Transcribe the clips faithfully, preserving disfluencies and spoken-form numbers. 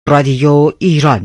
رادیو ایران.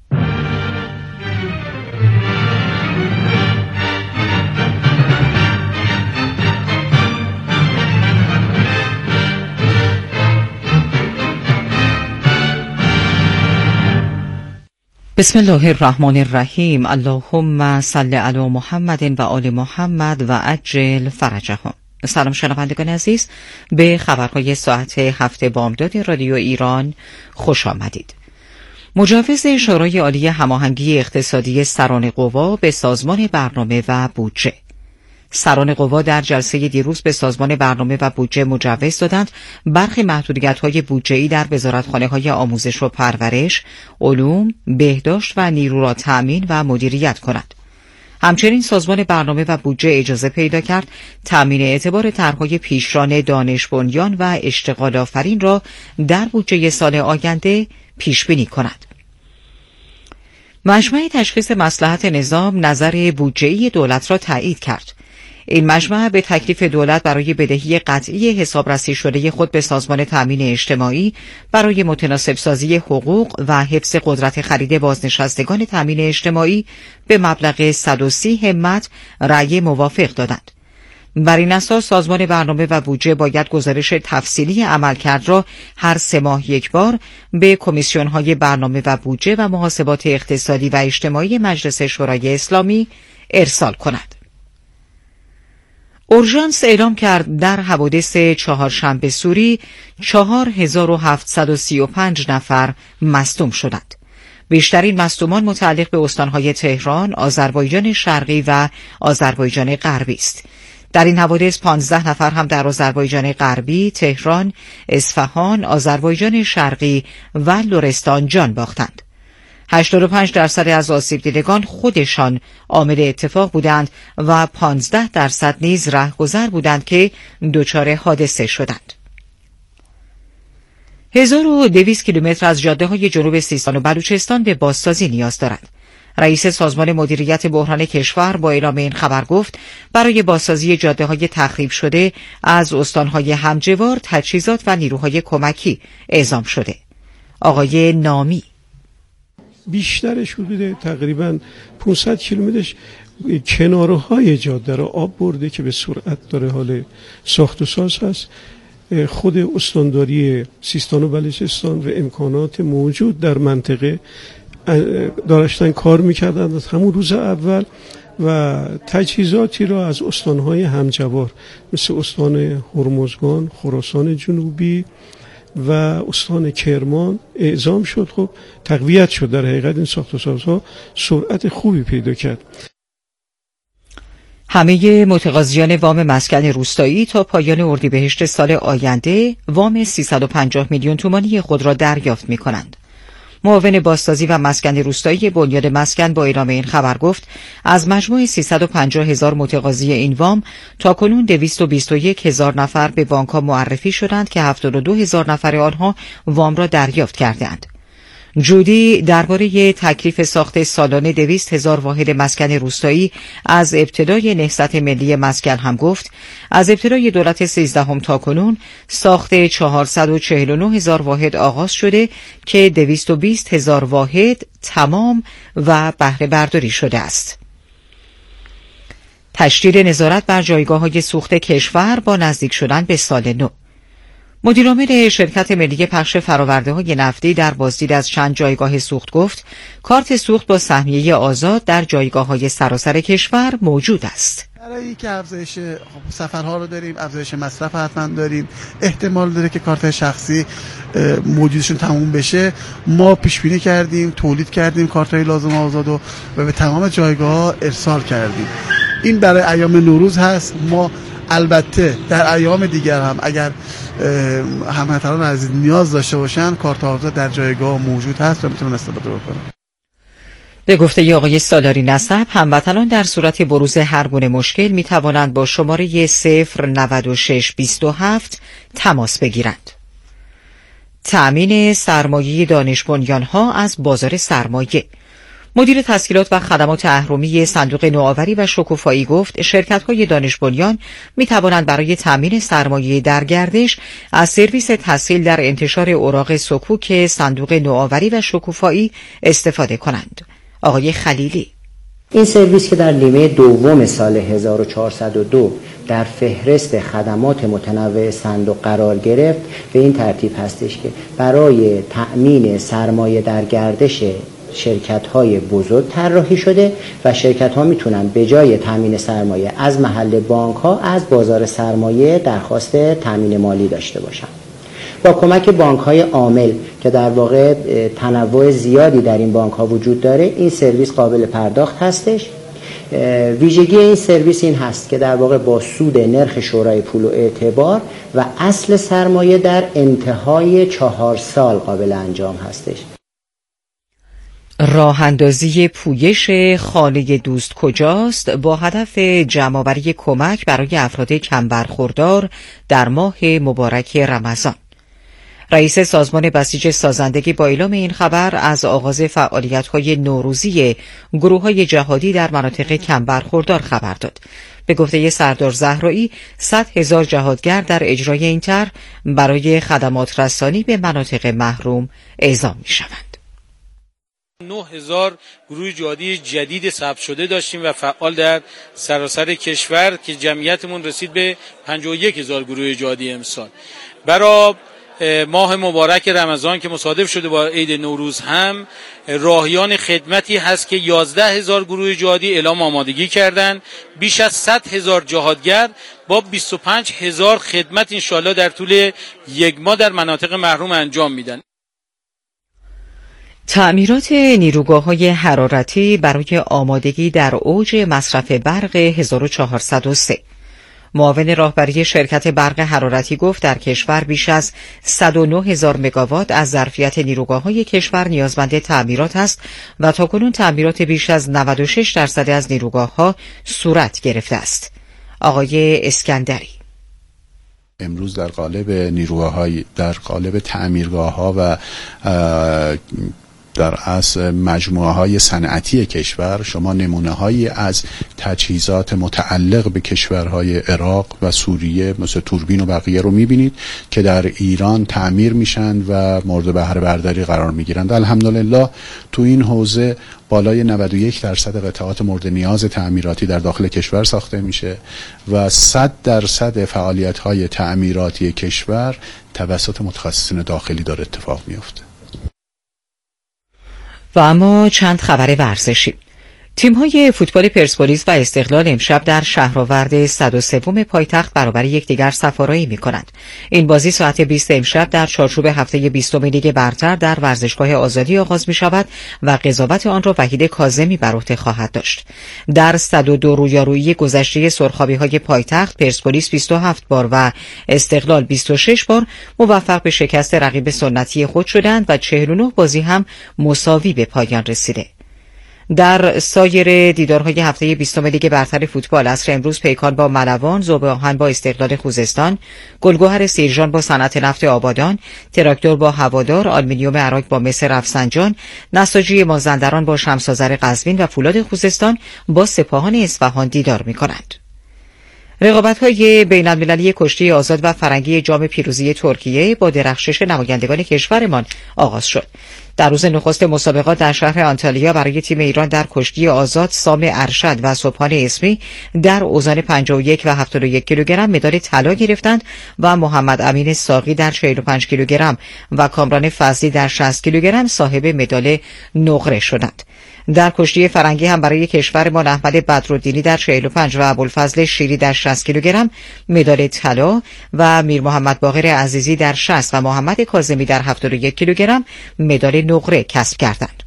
بسم الله الرحمن الرحیم. اللهم صل علی محمد و آل محمد و عجل فرجهم. سلام شنوندگان عزیز، به خبرهای ساعت هفت بامداد رادیو ایران خوش آمدید. مجوز شورای عالی هماهنگی اقتصادی سران قوا به سازمان برنامه و بودجه. سران قوا در جلسه دیروز به سازمان برنامه و بودجه مجوز دادند برخی محدودیت‌های بودجه‌ای در وزارتخانه‌های آموزش و پرورش، علوم، بهداشت و نیرو را تأمین و مدیریت کند. همچنین سازمان برنامه و بودجه اجازه پیدا کرد تأمین اعتبار طرح‌های پیشران دانش بنیان و اشتغال آفرین را در بودجه سال آینده پیش بینی کند. مجمع تشخیص مصلحت نظام نظر بودجه‌ای دولت را تایید کرد. این مجمع به تکلیف دولت برای بدهی قطعی حسابرسی شده خود به سازمان تأمین اجتماعی برای متناسب سازی حقوق و حفظ قدرت خرید بازنشستگان تأمین اجتماعی به مبلغ صد و سی همت رأی موافق دادند. بر این اساس سازمان برنامه و بودجه باید گزارش تفصیلی عملکرد را هر سه ماه یک بار به کمیسیون‌های برنامه و بودجه و محاسبات اقتصادی و اجتماعی مجلس شورای اسلامی ارسال کند. اورژانس اعلام کرد در حوادث چهارشنبه سوری چهار هزار و هفتصد و سی و پنج نفر مصدوم شدند. بیشترین مصدومان متعلق به استانهای تهران، آذربایجان شرقی و آذربایجان غربی است. در این حوادث پانزده نفر هم در آذربایجان غربی، تهران، اصفهان، آذربایجان شرقی و لرستان جان باختند. هشتاد و پنج درصد از آسیب دیدگان خودشان عامل اتفاق بودند و پانزده درصد نیز رهگذر بودند که دچار حادثه شدند. هزار و دویست کیلومتر از جاده‌های جنوب سیستان و بلوچستان به بازسازی نیاز دارند. رئیس سازمان مدیریت بحران کشور با اعلام این خبر گفت برای بازسازی جاده‌های تخریب شده از استان‌های همجوار تجهیزات و نیروهای کمکی اعزام شده. آقای نامی: بیشترش حدود تقریباً پانصد کیلومترش کنارهای جاده را آب برده که به سرعت داره حال ساخت و ساز هست. خود استانداری سیستان و بلوچستان و امکانات موجود در منطقه داشتن کار میکردند از همون روز اول و تجهیزاتی را از استانهای همجوار مثل استان هرمزگان، خراسان جنوبی و استان کرمان اعزام شد. خب تقویت شد. در حقیقت این ساخت و سازها سرعت خوبی پیدا کرد. همه متقاضیان وام مسکن روستایی تا پایان اردیبهشت سال آینده وام سیصد و پنجاه میلیون تومانی خود را دریافت می‌کنند. معاون بازسازی و مسکن روستایی بنیاد مسکن با اعلام این خبر گفت از مجموع سیصد و پنجاه هزار متقاضی این وام تاکنون دویست و بیست و یک هزار نفر به بانک‌ها معرفی شدند که هفتاد و دو هزار نفر آنها وام را دریافت کردند. جودی درباره تکلیف ساخت سالانه دویست هزار واحد مسکن روستایی از ابتدای نهضت ملی مسکن هم گفت از ابتدای دولت سیزدهم تا کنون ساخت چهارصد و چهل و نه هزار واحد آغاز شده که دویست و بیست هزار واحد تمام و بهره برداری شده است. تشدید نظارت بر جایگاه‌های سوخت کشور با نزدیک شدن به سال نو. مدیرعامل شرکت ملی پخش فرآورده‌های نفتی در بازدید از چند جایگاه سوخت گفت کارت سوخت با سهمیه آزاد در جایگاه‌های سراسر کشور موجود است. برای که افزایش سفرها رو داریم، افزایش مصرف حتما داریم، احتمال داره که کارت شخصی موجودشون تموم بشه. ما پیش بینی کردیم، تولید کردیم کارت‌های لازم آزاد و به تمام جایگاه‌ها ارسال کردیم. این برای ایام نوروز هست. ما البته در ایام دیگر هم اگر هموطنان عزیز نیاز داشته باشن کارت آزاد در جایگاه موجود هست و میتونن استفاده بکنن. به گفته آقای سالاری نسب، هموطنان در صورت بروز هر گونه مشکل می توانند با شماره صفر نود و شش بیست و هفت تماس بگیرند. تأمین سرمایه دانش بنیان‌ها از بازار سرمایه. مدیر تسهیلات و خدمات اهرمی صندوق نوآوری و شکوفایی گفت شرکت‌های دانش بنیان می‌توانند برای تامین سرمایه در گردش از سرویس تسهیل در انتشار اوراق صکوک صندوق نوآوری و شکوفایی استفاده کنند. آقای خلیلی: این سرویس که در نیمه دوم سال هزار و چهارصد و دو در فهرست خدمات متنوع صندوق قرار گرفت به این ترتیب هستش که برای تأمین سرمایه در گردش شرکت‌های بزرگ طراحی شده و شرکت‌ها میتونن به جای تامین سرمایه از محل بانک‌ها از بازار سرمایه درخواست تامین مالی داشته باشن. با کمک بانک‌های عامل که در واقع تنوع زیادی در این بانک‌ها وجود داره، این سرویس قابل پرداخت هستش. ویژگی این سرویس این هست که در واقع با سود نرخ شورای پول و اعتبار و اصل سرمایه در انتهای چهار سال قابل انجام هستش. راه اندازی پویش خانه دوست کجاست با هدف جمع‌آوری کمک برای افراد کم برخوردار در ماه مبارک رمضان. رئیس سازمان بسیج سازندگی با اعلام این خبر از آغاز فعالیت‌های نوروزی گروه‌های جهادی در مناطق کم برخوردار خبر داد. به گفته سردار زهرایی، صد هزار جهادگر در اجرای این طرح برای خدمات رسانی به مناطق محروم اعزام می‌شوند. نه هزار گروه جهادی جدید ثبت شده داشتیم و فعال در سراسر کشور که جمعیتمون رسید به پنجاه و یک هزار گروه جهادی امسال. برای ماه مبارک رمضان که مصادف شده با عید نوروز هم راهیان خدمتی هست که یازده هزار گروه جهادی اعلام آمادگی کردند. بیش از صد هزار جهادگر با بیست و پنج هزار خدمت انشالله در طول یک ماه در مناطق محروم انجام میدن. تعمیرات نیروگاه‌های حرارتی برای آمادگی در اوج مصرف برق هزار و چهارصد و سه. معاون راهبری شرکت برق حرارتی گفت در کشور بیش از صد و نه هزار مگاوات از ظرفیت نیروگاه‌های کشور نیازمند تعمیرات است و تاکنون تعمیرات بیش از نود و شش درصد از نیروگاه‌ها صورت گرفته است. آقای اسکندری: امروز در قالب نیروگاه‌های در قالب تعمیرگاه‌ها و در اصل مجموعه های صنعتی کشور شما نمونه هایی از تجهیزات متعلق به کشورهای عراق و سوریه مثل توربین و بقیه رو میبینید که در ایران تعمیر میشن و مورد بهره برداری قرار میگیرند. الحمدلله تو این حوزه بالای نود و یک درصد قطعات مورد نیاز تعمیراتی در داخل کشور ساخته میشه و صد درصد فعالیت های تعمیراتی کشور توسط متخصصین داخلی داره اتفاق میفته. و اما چند خبر ورزشی. تیم‌های فوتبال پرسپولیس و استقلال امشب در شهرآورد صد و سه پایتخت برابر یکدیگر سفارایی می‌کنند. این بازی ساعت بیست امشب در چارچوب هفته بیستم لیگ برتر در ورزشگاه آزادی آغاز می‌شود و قضاوت آن را وحید کاظمی بر عهده خواهد داشت. در صد و دو رویارویی گذشته سرخابی‌های پایتخت پرسپولیس بیست و هفت بار و استقلال بیست و شش بار موفق به شکست رقیب سنتی خود شدند و چهل و نه بازی هم مساوی به پایان رسیده. در سایر دیدارهای هفته بیستم لیگ برتر فوتبال عصر امروز پیکان با ملوان، ذوب آهن با استقلال خوزستان، گلگهر سیرجان با صنعت نفت آبادان، تراکتور با هوادار، آلومینیوم عراق با مس رفسنجان، نساجی مازندران با شمس آذر قزوین و فولاد خوزستان با سپاهان اصفهان دیدار می‌کنند. رقابت‌های بین‌المللی کشتی آزاد و فرنگی جام پیروزی ترکیه با درخشش نمایندگان کشورمان آغاز شد. در روز نخست مسابقات در شهر آنتالیا برای تیم ایران در کشتی آزاد سام ارشد و سبحان اسمی در اوزان پنجاه و یک و هفتاد و یک کیلوگرم مدال طلا گرفتند و محمد امین ساقی در چهل و پنج کیلوگرم و کامران فضلی در شصت کیلوگرم صاحب مدال نقره شدند. در کشتی فرنگی هم برای کشورمان احمد بدرالدینی در چهل و پنج و ابوالفضل شیری در شصت کیلوگرم مدال طلا و میر محمد باقر عزیزی در شصت و محمد کاظمی در هفتاد و یک کیلوگرم مدال نقره کسب کردند.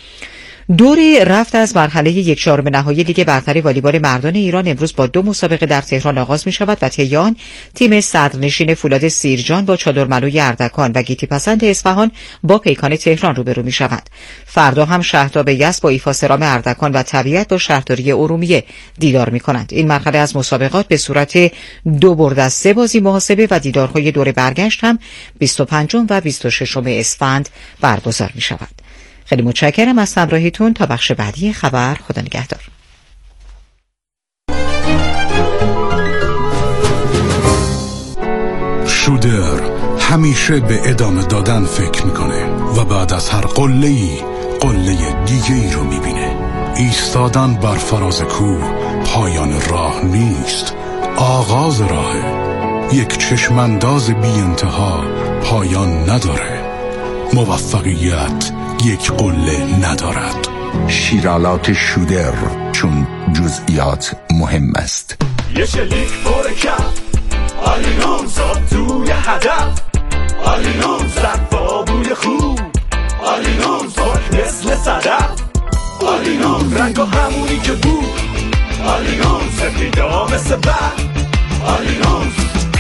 دور رفت از مرحله یک چهارم نهایی لیگ برتر والیبال مردان ایران امروز با دو مسابقه در تهران آغاز می شود و طی آن تیم صدرنشین فولاد سیرجان با چادرملوی اردکان و گیتی پسند اصفهان با پیکان تهران روبرو می شود. فردا هم شهرداب یزد با ایفا سرام اردکان و طبیعت با شهرداری ارومیه دیدار می کنند. این مرحله از مسابقات به صورت دو برد از سه بازی محاسبه و دیدارهای دور برگشت هم بیست و پنجم و بیست و ششم اسفند برگزار می شود. خیلی متشکرم از همراهیتون. تا بخش بعدی خبر، خدا نگهدار. شودر همیشه به ادامه دادن فکر میکنه و بعد از هر قله‌ای قله دیگه ای رو میبینه. ایستادن بر فراز کوه پایان راه نیست، آغاز راهه. یک چشمانداز بی انتها پایان نداره. موفقیت یک قله ندارد. شیرالات شودر، چون جزئیات مهم است. یه شلیک پر کف، آلینون زاد توی هدف، آلینون زد با بوی خوب، آلینون زاد مثل صدف، آلینون رنگ و همونی که بود، آلینون سفیدا مثل برد، آلینون.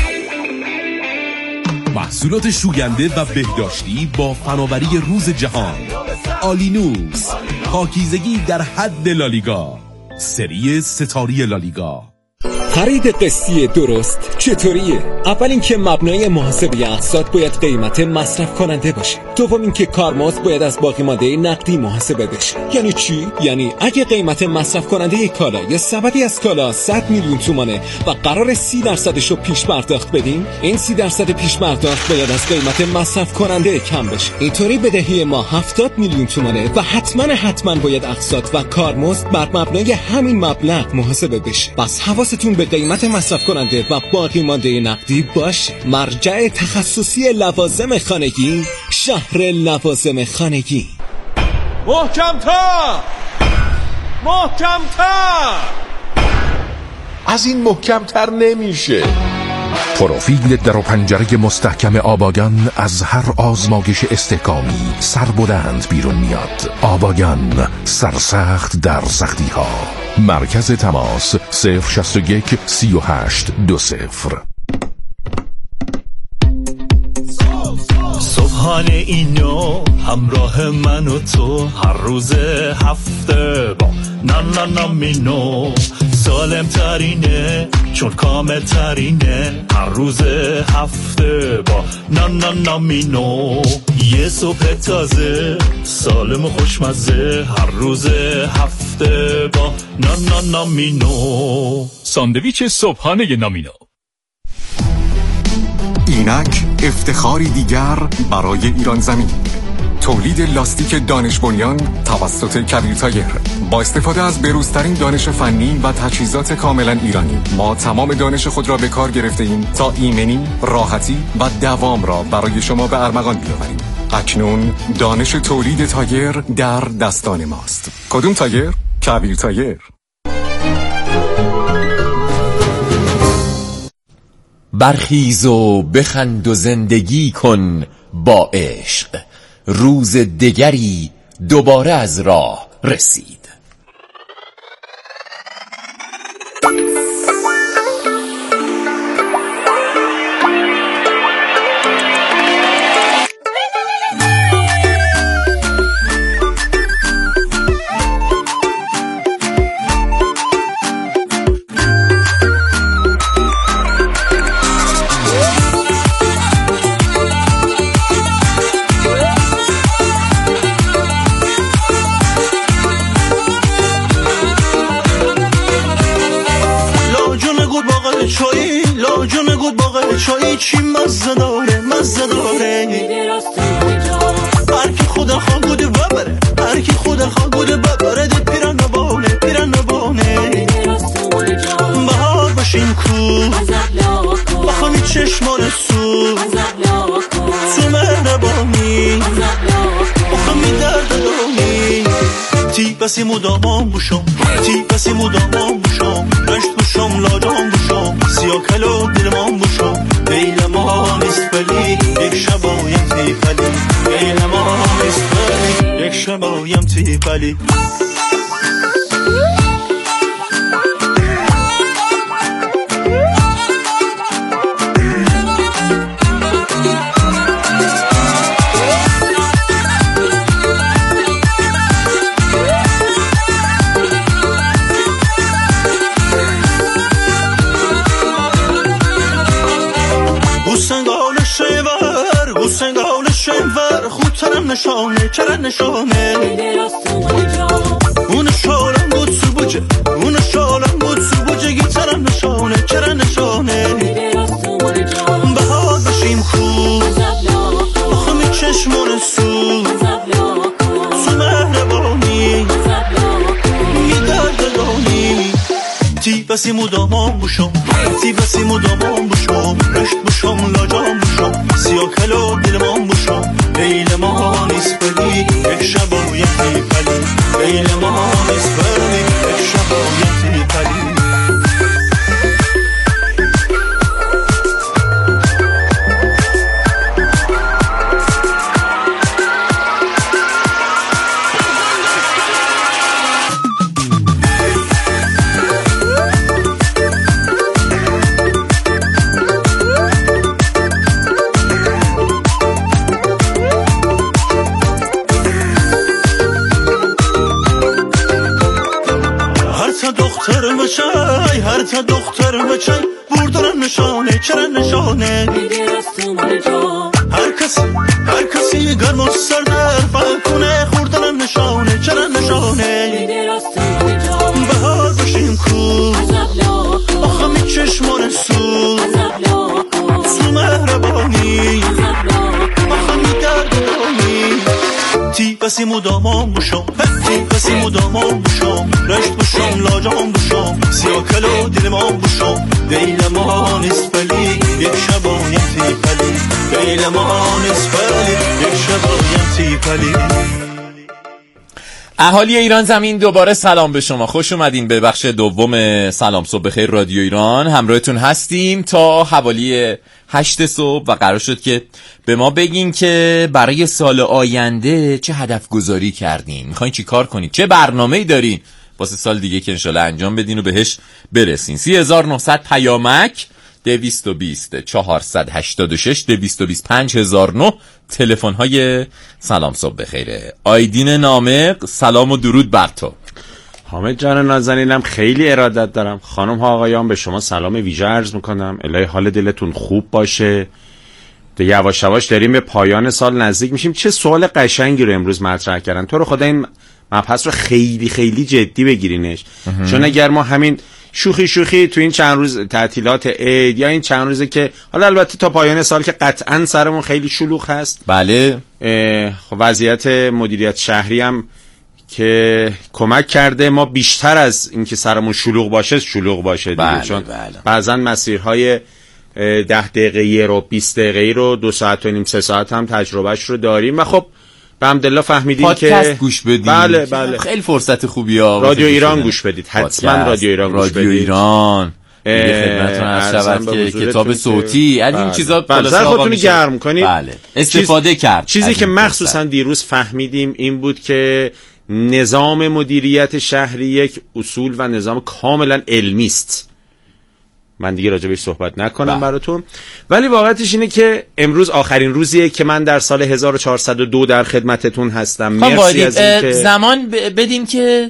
محصولات شوینده و بهداشتی با فناوری روز جهان. آلینوس، پاکیزگی در حد لالیگا، سری ستاری لالیگا. خرید قسطی درست چطوریه؟ اول اینکه مبنای محاسبه اقساط باید قیمت مصرف کننده باشه. دوم اینکه کارمزد باید از باقی مانده نقدی محاسبه بشه. یعنی چی؟ یعنی اگه قیمت مصرف کننده کالا یا سبدی از کالا صد میلیون تومانه و قرار سی درصدش رو پیش پرداخت بدیم، این سی درصد پیش پرداخت باید از قیمت مصرف کننده کم بشه. اینطوری بدهی ما هفتاد میلیون تومانه و حتما حتما باید اقساط و کارمزد بر مبنای همین مبلغ محاسبه بشه. بس حواستون به قیمت مصرف کننده و باقی مانده نقدی باشه. مرجع تخصصی لوازم خانگی، شهر لوازم خانگی. محکم‌تر، محکم‌تر. از این محکم‌تر نمیشه. پروفیل در و پنجره مستحکم آباگان از هر آزمایش استحکامی سربلند بیرون میاد. آباگان، سرسخت در سختی ها. مرکز تماس صفر شصت و یک سی و هشت دو صفر. صبحانه اینو همراه من و تو، هر روز هفته با نانا نامینو. سالم ترینه چون کامل ترینه، هر روز هفته با نانا نامینو. یه صبح تازه سالم و خوشمزه، هر روز هفته با نانا نامینو. ساندویچ صبحانه نامینو. اینک افتخاری دیگر برای ایران زمین. تولید لاستیک دانش بنیان توسط کبیر تایر با استفاده از بروزترین دانش فنی و تجهیزات کاملا ایرانی. ما تمام دانش خود را به کار گرفته ایم تا ایمنی، راحتی و دوام را برای شما به ارمغان بیاوریم. اکنون دانش تولید تایر در دستان ماست. کدوم تایر؟ کبیر تایر. برخیز و بخند و زندگی کن با عشق، روز دگری دوباره از راه رسید. چای چی مزه داره مزه داره، هر کی خدا خواه بوده ببره، هر کی خدا خواه بوده ببره. ده پیرن نبانه پیرن نبانه، بهار باشیم کو بخوامی چشمان سو، تو مهربانی بخوامی درد دانی. تی بسی مدامان بوشم، تی بسی مدامان بوشم، رشت بوشم لاجان بوشم، سیاه کلو دلمان بوشم. بیل ما نیست بلی یک شبایم تی بلی، بیل ما نیست بلی یک شبایم تی بلی. نشانه چرا نشانه اون شالم بود سوبوجه اون شالم بود سوبوجه چرا نشانه چرا نشانه بهار بشیم خوب بخمی چشمان سو سو مهربانی یه دردگانی تی بسی مدامان بوشم تی بسی مدامان بوشم رشت بوشم لاجام بوشم سیاه کلا دلمان بوشم لیل ما نیست بلی یک شبایتی پلی لیل ما نیست بلی یک شبایتی پلی هر تا دختر بچه بردارن نشانه چرا نشانه هر کسی هر کسی گرم و سردر فکنه خوردن نشانه چرا نشانه بهار بشیم کو آخه می چشمان سو سو مهربانی آخه می دردانی تی بسی مدامان بوشم تی بسی مدامان بوشم رشت بوشم لاجام بوشم سیاه کلا دلمان بوشم دیل ما نیست بلی یک شبایتی پلی دیل ما نیست بلی یک شبایتی پلی. اهالی ایران زمین دوباره سلام به شما، خوش اومدین به بخش دوم سلام صبح بخیر رادیو ایران. همراهتون هستیم تا حوالی هشت صبح و قرار شد که به ما بگین که برای سال آینده چه هدف گذاری کردین، میخواین چی کار کنید، چه برنامه‌ای دارین واسه سال دیگه که انشالله انجام بدین و بهش برسین. سی هزار و نهصد پیامک دویست و بیست چهارصد و هشتاد و شش دویست و بیست پنج هزار و نه تلفن های سلام صبح بخیره. آیدین نامق سلام و درود بر تو. حامد جان نازنینم خیلی ارادت دارم. خانم ها آقایان به شما سلام ویژه عرض میکنم. الهی حال دلتون خوب باشه. ده یواش یواش داریم به پایان سال نزدیک میشیم. چه سوال قشنگی رو امروز مطرح کردن. تو رو خدا این مبحث رو خیلی خیلی جدی بگیرینش. چون اگر ما همین شوخی شوخی تو این چند روز تعطیلات عید یا این چند روزه که حالا البته تا پایان سال که قطعا سرمون خیلی شلوغ هست، بله، خب وضعیت مدیریت شهری هم که کمک کرده ما بیشتر از اینکه سرمون شلوغ باشه شلوغ باشه دیگه. بله، چون بله. بعضا مسیرهای ده دقیقه‌ای رو بیست دقیقه‌ای رو دو ساعت و نیم سه ساعت هم تجربهش رو داریم و خب به حمدالله فهمیدیم که پادکست گوش بدید. بله بله خیلی فرصت خوبیه. رادیو ایران گوش بدید، حتما رادیو ایران گوش بدید. رادیو ایران خدمتتون عرض شود که کتاب صوتی از این چیزا خلاصه خودتون گرم کنید. بله. استفاده چیز... کرد. چیزی که مخصوصا دیروز فهمیدیم این بود که نظام مدیریت شهری یک اصول و نظام کاملا علمی است. من دیگه راجع بهش صحبت نکنم براتون، ولی واقعیتش اینه که امروز آخرین روزیه که من در سال هزار و چهارصد و دو در خدمتتون هستم. مرسی از این که زمان بدین که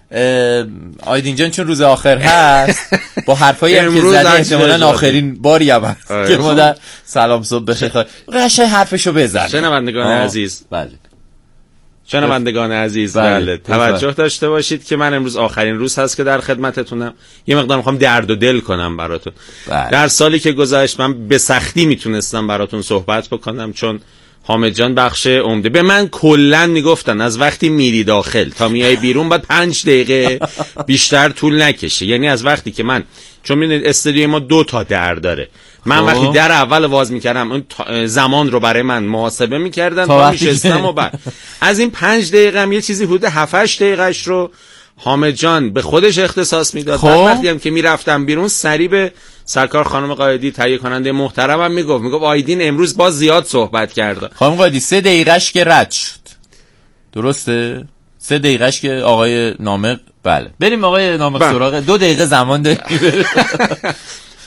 آیدین جان چون روز آخر هست با حرفایی هم که زده احتمالاً آخرین باری هم که ما در سلام صبح بخیر قشنگ حرفشو بزن. شنوندگان عزیز، بله شنوندگان عزیز، بله توجه داشته باشید که من امروز آخرین روز هست که در خدمتتونم. یه مقدار میخوام درد و دل کنم براتون. بله. در سالی که گذشت من به سختی میتونستم براتون صحبت بکنم چون حامد جان بخش عمده به من کلا میگفتن از وقتی میری داخل تا میای بیرون باید پنج دقیقه بیشتر طول نکشه. یعنی از وقتی که من، چون میدونید استودیوی ما دو تا در داره، من خوب. وقتی در اول واز میکردم اون زمان رو برای من محاسبه میکردن تا میشستم و بعد از این پنج دقیقه هم یه چیزی حدود هفت هشت دقیقهش رو حامد جان به خودش اختصاص میداد. وقتی هم که میرفتم بیرون سری به سرکار خانم قائدی تهیه کننده محترمم میگفت میگفت آیدین امروز باز زیاد صحبت کرد. خانم قائدی سه دقیقهش که رد شد، درسته؟ سه دقیقهش که آقای نامق، بله بریم آقای نامق سراغ دو دقیقه زمان داریم.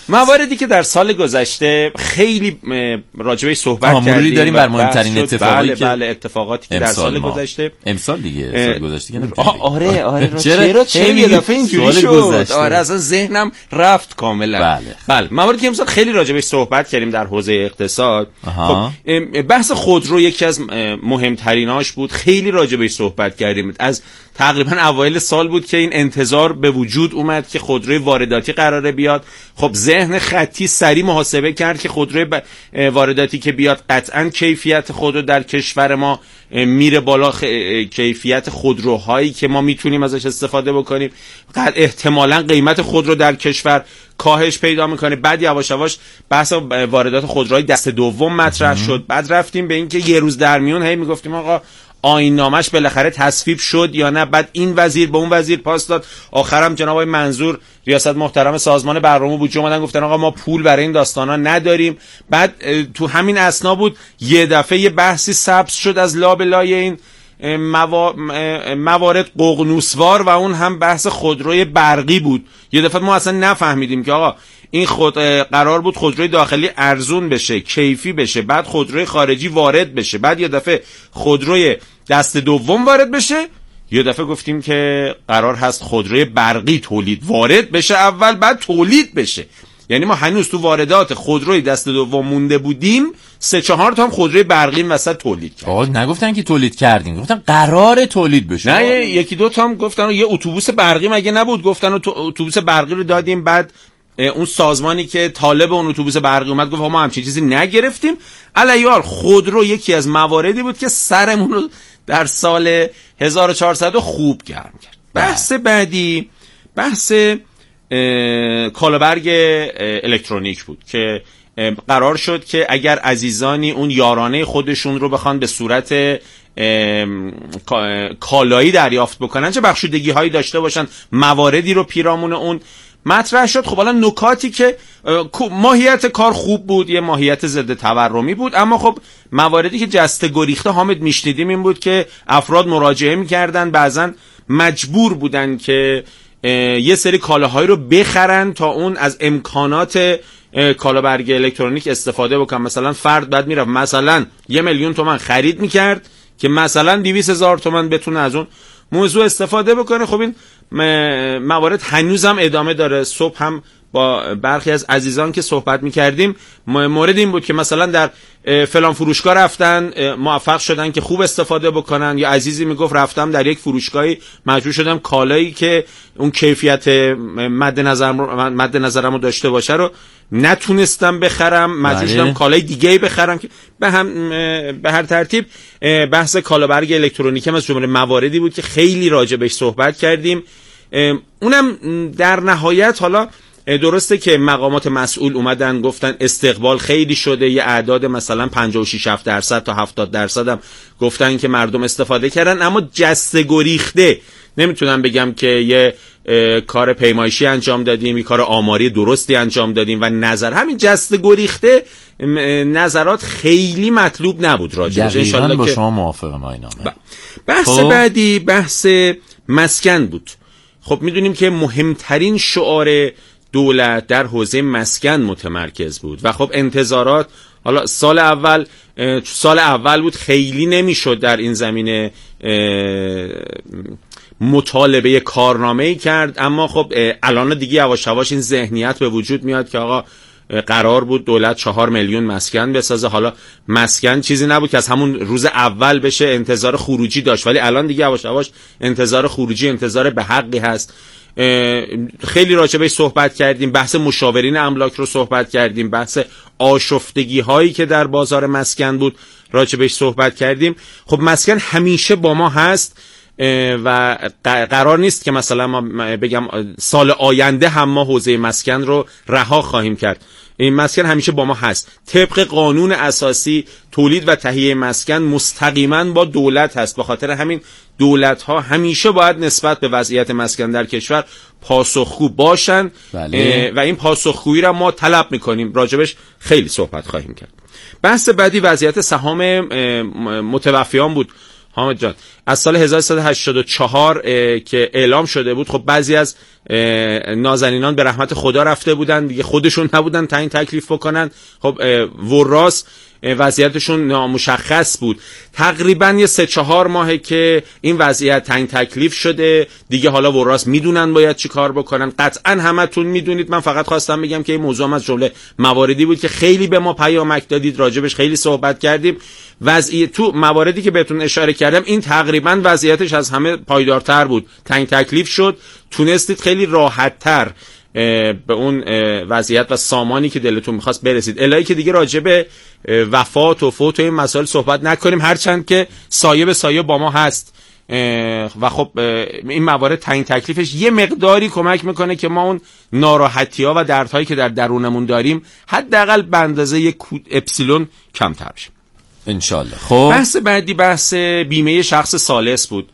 مواردی که در سال گذشته خیلی راجبش صحبت کردیم داریم بر مهمترین اتفاقاتی بله که بله اتفاقاتی که در سال گذشته امسال دیگه سال گذشته که آره آره چرا چرا یه دفعه اینجوری شد آره اصلا ذهنم رفت کاملا بله بله مواردی که امسال خیلی راجبش صحبت کردیم در حوزه اقتصاد. خب بحث خودرو یکی از مهمتریناش بود، خیلی راجبش صحبت کردیم. از تقریبا اوایل سال بود که این انتظار به وجود اومد که خودروی وارداتی قراره بیاد. خب ذهن خطی سریع محاسبه کرد که خودروی ب... وارداتی که بیاد قطعا کیفیت خودرو در کشور ما میره بالا، خ... کیفیت خودروهایی که ما میتونیم ازش استفاده بکنیم، قد احتمالاً قیمت خودرو در کشور کاهش پیدا میکنه. بعد یواش یواش بحث واردات خودروهای دست دوم مطرح شد. بعد رفتیم به اینکه یه روز در میون هی میگفتیم آقا آیین‌نامه‌اش بالاخره تصویب شد یا نه. بعد این وزیر به اون وزیر پاس داد. آخرام جناب آقای منظور ریاست محترم سازمان برنامه بودجه اومدن گفتن آقا ما پول برای این داستانا نداریم. بعد تو همین اثنا بود یه دفعه یه بحثی سبز شد از لابلای این موارد ققنوسوار و اون هم بحث خودروی برقی بود. یه دفعه ما اصلا نفهمیدیم که آقا این خود قرار بود خودروی داخلی ارزون بشه، کیفی بشه، بعد خودروی خارجی وارد بشه، بعد یه دفعه خودروی دست دوم وارد بشه. یه دفعه گفتیم که قرار هست خودروی برقی تولید وارد بشه اول بعد تولید بشه. یعنی ما هنوز تو واردات خودروی دست دوم مونده بودیم، سه چهار تا هم خودروی برقی وسط تولید کردیم. آقا نگفتن که تولید کردیم، گفتن قرار تولید بشه. نه یکی دو تا هم گفتن یه اتوبوس برقی مگه نبود، گفتن اتوبوس برقی رو دادیم. بعد اون سازمانی که طالب اون اتوبوس برقی اومد گفت ما همچین چیزی نگرفتیم. علیار خودرو یکی از مواردی بود که سرمون رو در سال هزار و چهارصد خوب گرم کرد. بحث بعدی بحث کالابرگ الکترونیک بود که قرار شد که اگر عزیزانی اون یارانه خودشون رو بخوان به صورت کالایی دریافت بکنن، چه بخشودگی هایی داشته باشن، مواردی رو پیرامون اون مطرح شد. خب حالا نکاتی که ماهیت کار خوب بود، یه ماهیت ضد تورمی بود، اما خب مواردی که جسته گریخته حامد میشنیدیم این بود که افراد مراجعه میکردن، بعضن مجبور بودن که یه سری کالاهایی رو بخرن تا اون از امکانات کالابرگ الکترونیک استفاده بکنن. مثلا فرد بعد میرفت مثلا یه میلیون تومان خرید میکرد که مثلا دویست هزار تومان بتونه از اون موضوع استفاده بکنه. خب این موارد هنوزم ادامه داره. صبح هم با برخی از عزیزان که صحبت میکردیم مورد این بود که مثلا در فلان فروشگاه رفتن موفق شدن که خوب استفاده بکنن، یا عزیزی میگفت رفتم در یک فروشگاهی مجبور شدم کالایی که اون کیفیت مد نظر مد نظرمو داشته باشه رو نتونستم بخرم، مجبور شدم کالای دیگه‌ای بخرم. که به هم به هر ترتیب بحث کالابرگ الکترونیک هم از جمله مواردی بود که خیلی راجع بهش صحبت کردیم. اونم در نهایت حالا درسته که مقامات مسئول اومدن گفتن استقبال خیلی شده، یه اعداد مثلا پنجاه و شش درصد تا هفتاد درصد هم گفتن که مردم استفاده کردن، اما جسته گریخته نمیتونم بگم که یه کار پیمایشی انجام دادیم، یه کار آماری درستی انجام دادیم و نظر همین جسته گریخته نظرات خیلی مطلوب نبود راجعش. ان شاءالله با که شما موافقم اینا. بحث خب. بعدی بحث مسکن بود. خب میدونیم که مهمترین شعار دولت در حوزه مسکن متمرکز بود و خب انتظارات حالا سال اول سال اول بود خیلی نمیشد در این زمینه مطالبه کارنامه‌ای کرد، اما خب الان دیگه یواش یواش این ذهنیت به وجود میاد که آقا قرار بود دولت چهار میلیون مسکن بسازه. حالا مسکن چیزی نبود که از همون روز اول بشه، انتظار خروجی داشت، ولی الان دیگه یواش یواش انتظار خروجی انتظار به حقی هست. خیلی راجع بهش صحبت کردیم، بحث مشاورین املاک رو صحبت کردیم، بحث آشفتگی هایی که در بازار مسکن بود راجع بهش صحبت کردیم. خب مسکن همیشه با ما هست و قرار نیست که مثلا ما بگم سال آینده هم ما حوزه مسکن رو رها خواهیم کرد. این مسکن همیشه با ما هست. طبق قانون اساسی تولید و تهیه مسکن مستقیما با دولت هست، به خاطر همین دولت ها همیشه باید نسبت به وضعیت مسکن در کشور پاسخگو باشن. بله. و این پاسخگویی را ما طلب میکنیم، راجبش خیلی صحبت خواهیم کرد. بحث بعدی وضعیت سهام متوفیان بود. حامد جان از سال هزار و سیصد و هشتاد و چهار که اعلام شده بود، خب بعضی از نازنینان به رحمت خدا رفته بودن دیگه، خودشون نبودن تعیین تکلیف بکنن. خب وراث وضعیتشون نامشخص بود. تقریبا یه سه چهار ماهه که این وضعیت تعیین تکلیف شده دیگه، حالا وراث میدونن باید چی کار بکنن. قطعا همتون میدونید، من فقط خواستم بگم که این موضوع از جمله مواردی بود که خیلی به ما پیامک دادید، راجبش خیلی صحبت کردیم. وضعیت تو مواردی که بهتون اشاره کردم این تقریبا وضعیتش از همه پایدارتر بود. تعیین تکلیف شد، تونستید خیلی راحت‌تر به اون وضعیت و سامانی که دلتون میخواست برسید. الهی که دیگه راجع به وفات و فوت و این مسائل صحبت نکنیم، هرچند که سایه به سایه با ما هست و خب این موارد تعیین تکلیفش یه مقداری کمک میکنه که ما اون ناراحتی ها و دردهایی که در درونمون داریم حداقل به اندازه یک اپسیلون کمتر بشه انشالله. خب بحث بعدی بحث بیمه شخص ثالث بود.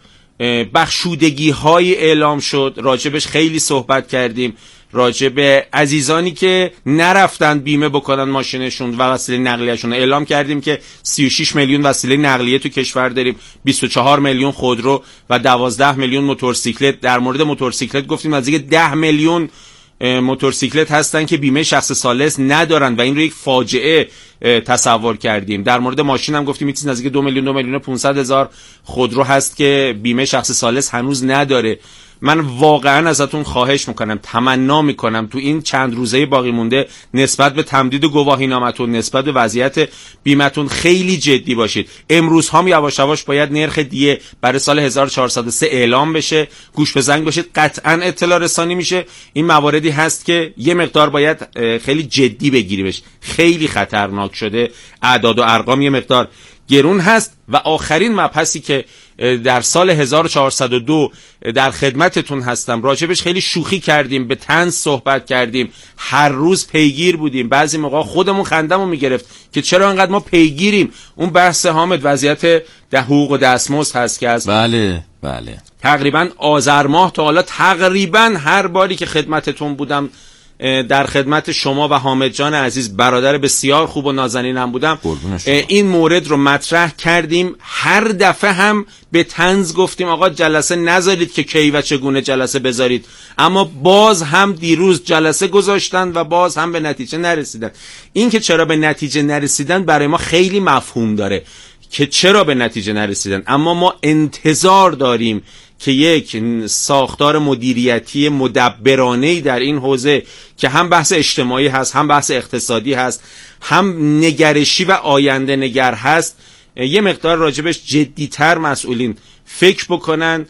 بخشودگی های اعلام شد، راجبش خیلی صحبت کردیم، راجب عزیزانی که نرفتن بیمه بکنن ماشینشون و وسیله نقلیه‌شون. اعلام کردیم که سی و شش میلیون وسیله نقلیه تو کشور داریم، بیست و چهار میلیون خودرو و دوازده میلیون موتورسیکلت. در مورد موتورسیکلت گفتیم نزدیک ده میلیون موتورسیکلت هستن که بیمه شخص ثالث ندارن و این رو یک فاجعه تصور کردیم. در مورد ماشین هم گفتیم چیز نزدیک دو میلیون دو میلیون و پانصد هزار خودرو هست که بیمه شخص ثالث هنوز نداره. من واقعا ازتون خواهش میکنم، تمنا میکنم تو این چند روزه باقی مونده نسبت به تمدید گواهی نامتون، نسبت به وضعیت بیمتون خیلی جدی باشید. امروز هم یواش یواش باید نرخ دیه برای سال هزار و چهارصد و سه اعلام بشه، گوش به زنگ باشید، قطعا اطلاع رسانی میشه. این مواردی هست که یه مقدار باید خیلی جدی بگیریمش، خیلی خطرناک شده، اعداد و ارقام یه مقدار گرون هست. و آخرین مبحثی که در سال هزار و چهارصد و دو در خدمتتون هستم، راجبش خیلی شوخی کردیم، به طنز صحبت کردیم، هر روز پیگیر بودیم، بعضی موقع خودمون خندمون میگرفت که چرا انقدر ما پیگیریم. اون بحث حامد وضعیت ده حقوق و دستمزد هست که از بله بله تقریبا آذر ماه تا حالا تقریبا هر باری که خدمتتون بودم در خدمت شما و حامد جان عزیز، برادر بسیار خوب و نازنینم بودم، این مورد رو مطرح کردیم. هر دفعه هم به طنز گفتیم آقا جلسه نذارید که کی و چگونه جلسه بذارید، اما باز هم دیروز جلسه گذاشتن و باز هم به نتیجه نرسیدن. این که چرا به نتیجه نرسیدن برای ما خیلی مفهوم داره که چرا به نتیجه نرسیدن، اما ما انتظار داریم که یک ساختار مدیریتی مدبرانه‌ای در این حوزه که هم بحث اجتماعی هست، هم بحث اقتصادی هست، هم نگرشی و آینده نگر هست، یه مقدار راجبش جدی‌تر مسئولین فکر بکنن.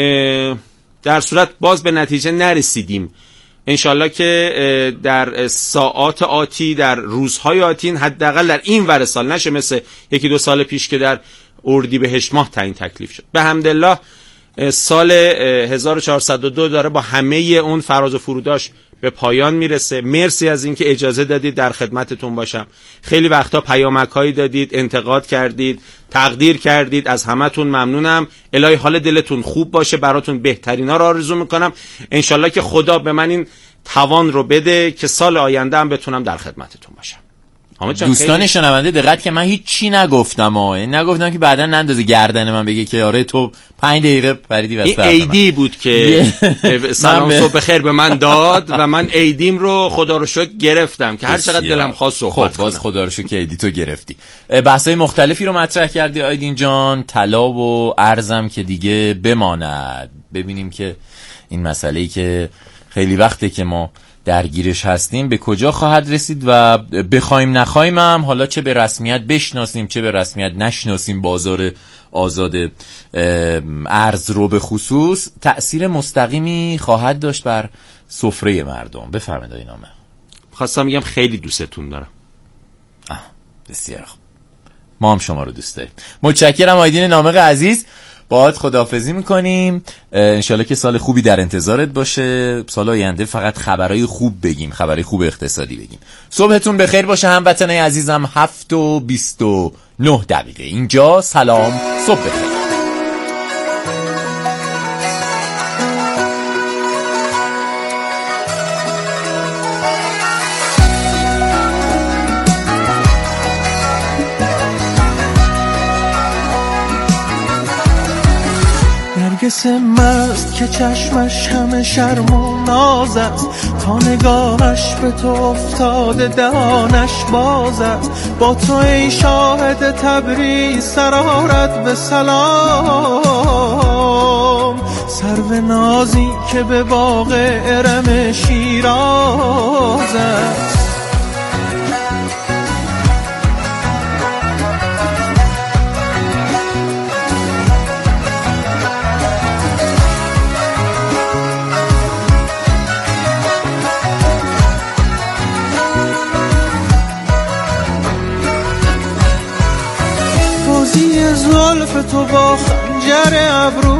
در صورت باز به نتیجه نرسیدیم، انشالله که در ساعات آتی، در روزهای آتی، حداقل در این ور سال نشه مثل یکی دو سال پیش که در اردیبهشت ماه تعیین تکلیف شد. به حمدالله سال هزار و چهارصد و دو داره با همه اون فراز و فروداش به پایان میرسه. مرسی از اینکه اجازه دادید در خدمتتون باشم. خیلی وقتا پیامک‌هایی دادید، انتقاد کردید، تقدیر کردید، از همتون ممنونم. الهی حال دلتون خوب باشه، براتون بهترینا رو آرزو میکنم. انشالله که خدا به من این توان رو بده که سال آینده هم بتونم در خدمتتون باشم. دوستان شنونده دقت که من هیچ چی نگفتم آه. نگفتم که بعدا نندازه گردن من بگه که آره تو پنج دقیقه پریدی وسط. این ایدی بود که سلام صبح بخیر به من داد و من ایدیم رو خدا رو شکر گرفتم که هر چقدر دلم خواست صحبت خب باز خدا رو شکر که ایدی تو گرفتی. بحثای مختلفی رو مطرح کردی آیدین جان، طلا و ارزم که دیگه بماند. ببینیم که این مسئله‌ای که خیلی وقته که ما درگیرش هستیم به کجا خواهد رسید و بخوایم نخوایم هم، حالا چه به رسمیت بشناسیم چه به رسمیت نشناسیم، بازار آزاد ارز رو به خصوص تأثیر مستقیمی خواهد داشت بر سفره مردم. بفرمایید آقای نامه. خواستم بگم خیلی دوستتون دارم. آه بسیار خوب، ما هم شما رو دوست داریم. متشکرم آیدین نامه عزیز، باهات خداحافظی میکنیم. انشالله که سال خوبی در انتظارت باشه. سال آینده فقط خبرهای خوب بگیم، خبرهای خوب اقتصادی بگیم. صبحتون بخیر باشه هموطنای عزیزم. هفت و بیست و نه دقیقه اینجا سلام صبح بخیر. نرگس مست که چشمش همه شرم و ناز است، تا نگاهش به تو افتاده دهانش باز است. با تو ای شاهد تبریز سرارت به سلام، سرو نازی که به باغ ارم شیراز است. زلف تو با خنجر ابرو